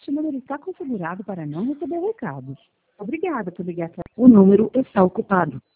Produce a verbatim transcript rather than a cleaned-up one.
Este número está configurado para não receber recados. Obrigada por ligar para... O número está ocupado.